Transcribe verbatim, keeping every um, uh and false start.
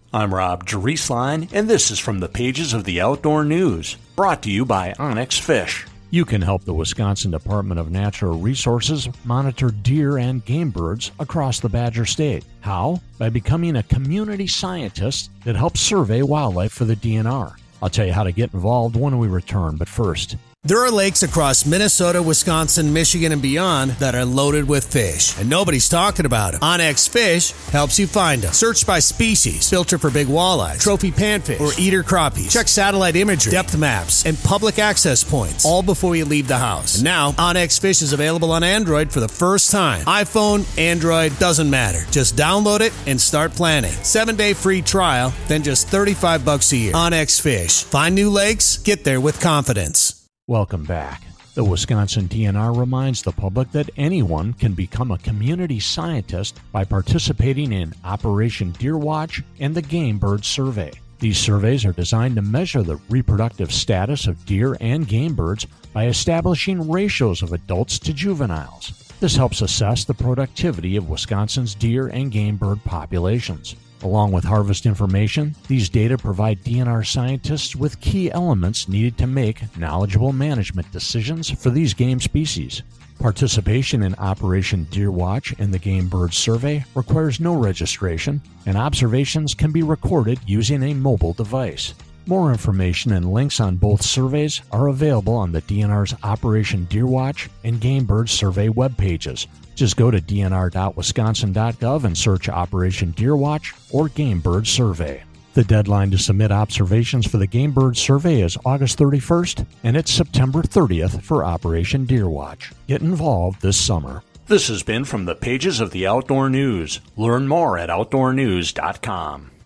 I'm Rob Drieslein, and this is from the pages of the Outdoor News, brought to you by Onyx Fish. You can help the Wisconsin Department of Natural Resources monitor deer and game birds across the Badger State. How? By becoming a community scientist that helps survey wildlife for the D N R. I'll tell you how to get involved when we return, but first... There are lakes across Minnesota, Wisconsin, Michigan, and beyond that are loaded with fish, and nobody's talking about them. Onyx Fish helps you find them. Search by species, filter for big walleyes, trophy panfish, or eater crappies. Check satellite imagery, depth maps, and public access points, all before you leave the house. And now, Onyx Fish is available on Android for the first time. iPhone, Android, doesn't matter. Just download it and start planning. Seven-day free trial, then just thirty-five bucks a year. Onyx Fish. Find new lakes, get there with confidence. Welcome back. The Wisconsin D N R reminds the public that anyone can become a community scientist by participating in Operation Deer Watch and the Game Bird Survey. These surveys are designed to measure the reproductive status of deer and game birds by establishing ratios of adults to juveniles. This helps assess the productivity of Wisconsin's deer and game bird populations. Along with harvest information, these data provide D N R scientists with key elements needed to make knowledgeable management decisions for these game species. Participation in Operation Deer Watch and the Game Bird Survey requires no registration, and observations can be recorded using a mobile device. More information and links on both surveys are available on the D N R's Operation Deer Watch and Game Bird Survey web pages. Just go to d n r dot wisconsin dot gov and search Operation Deer Watch or Game Bird Survey. The deadline to submit observations for the Game Bird Survey is August thirty-first, and it's September thirtieth for Operation Deer Watch. Get involved this summer. This has been from the pages of the Outdoor News. Learn more at outdoor news dot com.